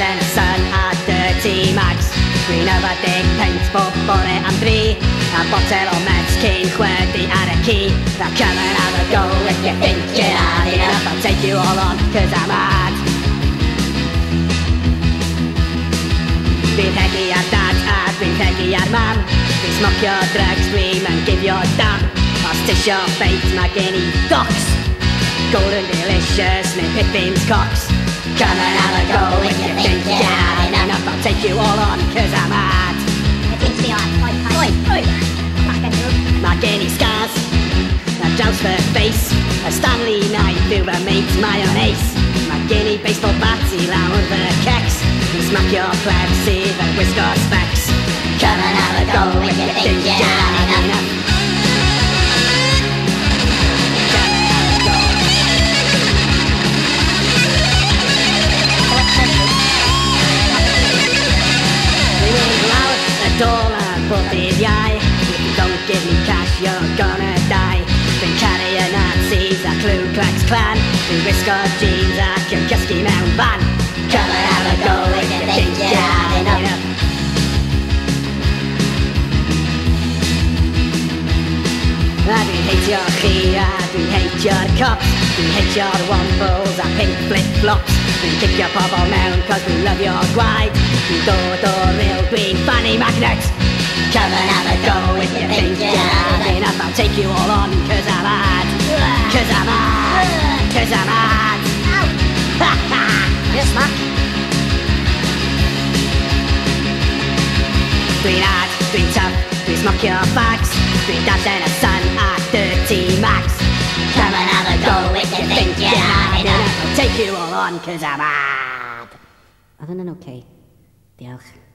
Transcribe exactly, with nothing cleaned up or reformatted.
dancing the sun at dirty mags. Green over dig paint for bore am dri. A bottle o Metzkin chwerdi ar y ci. Now come and have a go if you think you're hard enough. I'll take you all on cause I'm mad. Fi'n hegi ar dad a fi'n hegi ar mam. Fi'n smocio drugs, dream and give your damn. Os tisio feit mae gen I docs. Golden delicious neu Pippin's cocks. Come and have a go if you think you're hard enough. I'll take you all on cause I'm mad. Oi, oi, Mae gen I scars a draws fy face. A Stanley knife yw fy mate mayonnaise. Mae gen I baseball bat I lawr fy cecs. Fi'n smacio pleb sydd yn gwisgo specs. Come and have a go if you think you're hard enough. Dol a bob dydd iau. If you don't give me cash you're gonna die. Fi'n caru y Nazis a Ku Klux Klan. Fi'n wisgo jeans ac yn cysgu mewn van. Come and have a go if you think you're hard enough. A dwi'n heitio chi a dwi'n heitio'r cops. Dwi'n heitio'r wombles a pink flip-flops. Dwi'n cicio pobol mewn cos dwi'n lyfio gwaed. Dwi'n dod o'r ril, dwi'n fanny magnet. Come and have a go if you think you're hard enough. I'll take you all on cause I'm mad. Cause I'm mad. Cause I'm mad. Ha ha! Yes, Mac. Dwi'n ad, dwi'n tough, dwi'n smocio fags. Dwi'n darllen y sun a dirty mags. Come and have a go if you think you're hard enough. I'll take you all on cause I'm mad. Oedd hynny'n oce? Diolch.